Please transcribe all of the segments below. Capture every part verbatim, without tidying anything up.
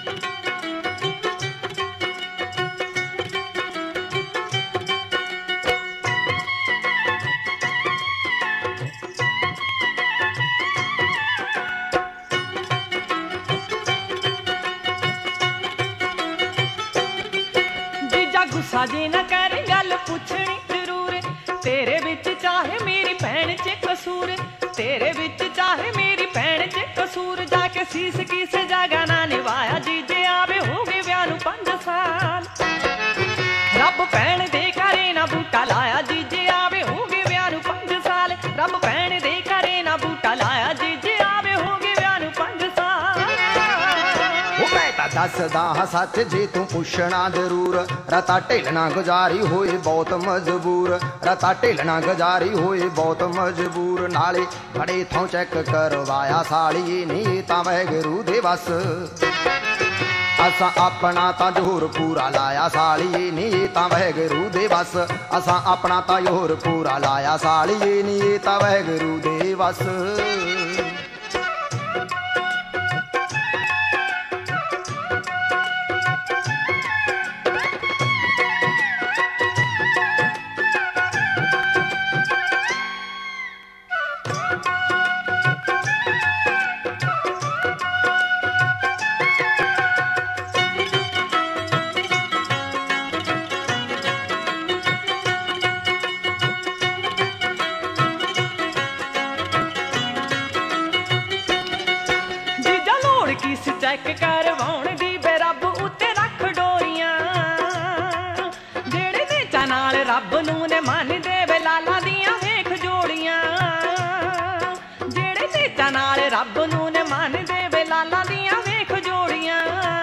गुस्सा जे न कर गल पुछनी जरूर, तेरे विच चाहे मेरी भैन च कसूर, तेरे विच चाहे मेरी भैन च कसूर। जाके सीस किस जगह ना निभाया जीजे आवे हो गए ब्याह नूं पंज साल। रब भैन दे घरे ना बूटा लाया जीजे आवे हो गए ब्याह नूं पंज साल। रब भैन दे घरे ना बूटा लाया जीजे आवे हो गए ब्याह नूं पंज साल। दसदा हा सच जे तू पुछना जरूर, रता ढेलना गुजारी होए बहुत मजबूर, रता ढेलना गुजारी होए बहुत मजबूर। नाले बड़े थों चेक करवाया साली नी तां वैगरू दे बस, असां अपना तां जोर पूरा लाया साली नी तां वैगरू दे बस, असां अपना तां जोर पूरा लाया साली नी तां वैगरू दे बस। चेक करवाउण दी बे रब उत्ते रख डोरियां, जेड़े नेचा नाल रब नूं ने मन दे वे लाला दियां वेख जोड़ियां, जेड़े नेचा नाल रब नूं ने मन दे वे लाला दियां वेख जोड़ियां।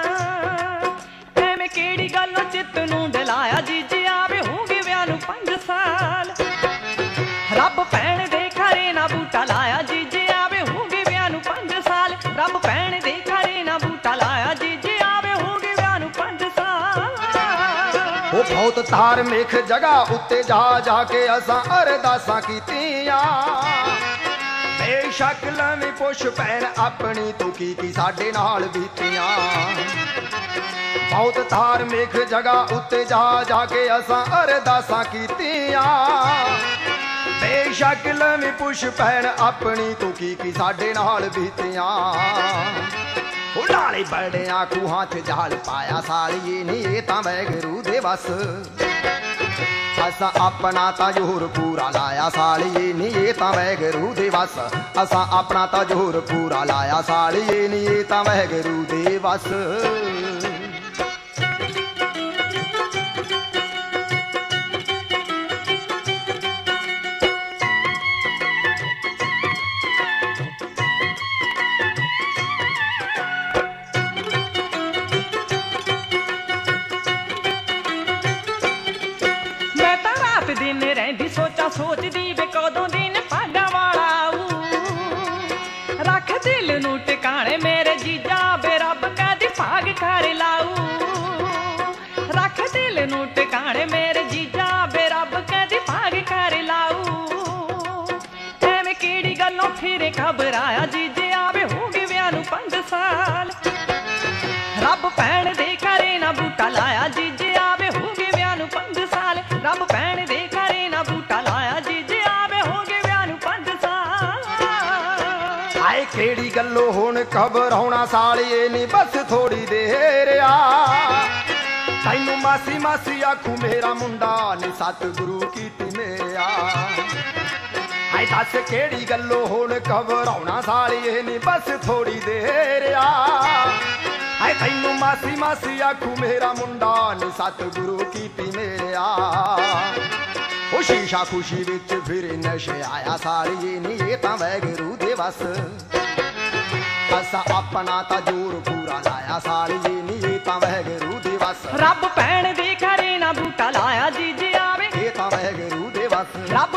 एवें केड़ी गल्लों चित्त नूं डलाया जीजे आवे हो गए ब्याह नूं पंज साल। रब भैन दे घरे ना बूटा लाया जीजे आवे हो गए ब्याह नूं पंज साल। रब भैन दे बहुत धार्मिक जगह उत्ते जा जाके असां अरदासां कीतियां, बेशक लवी पुछ भैन अपनी तू की की साडे नाल बीतियां। बहुत धार्मिक जगह उत्ते जा जाके असां अरदासां कीतियां, बेशक लवी पुछ भैन अपनी तू की की साडे नाल बीतियां। नाले बड़िया खूहां च जाल पाया साली नी तां वैगरू दे बस, असां अपना तां जोर पूरा लाया साली नी तां वैगरू दे बस, असां अपना तां जोर पूरा लाया साली नी तां वैगरू दे बस। दिन रहिंदी सोचा सोचदी वे कदों दिन भागा वाला आऊ, रख दिल नूं टिकाणे मेरे जीजा बे रब कदी भाग कर लाऊ। रख दिल नूं टिकाणे मेरे जीजा बे रब कदी भाग कर लाऊ। एवें केड़ी गल्लों फिरे घबराया जीजे आवे हो गए ब्याह नूं पंज साल। रब भैन दे घरे ना बूटा लाया जीजे आवे हो गए ब्याह नूं पंज साल। रब भैन दे घरे ना बूटा लाया जीजे आवे हो गए ब्याह नूं पंज साल। आए केड़ी गल्लों हुण घबराउणा सालिए नी बस थोड़ी देर आ, तैनूं मासी मासी आखू मेरा मुंडा नी सतगुरु कीती मेरा। आए दस केड़ी गल्लों हुण घबराउणा सालिए नी बस थोड़ी देर आ, आए तैनूं मासी मासी आखू मेरा मुंडा नी सतगुरु कीती मेरा। ओ शीशा खुशी विच फिर नशे आया साली नी तां वैगरू दे बस, असां अपना तां जोर पूरा लाया साली नी तां वैगरू दे बस। रब भैन दे घरे ना बूटा लाया जीजे आवे तां वैगरू दे बस। रब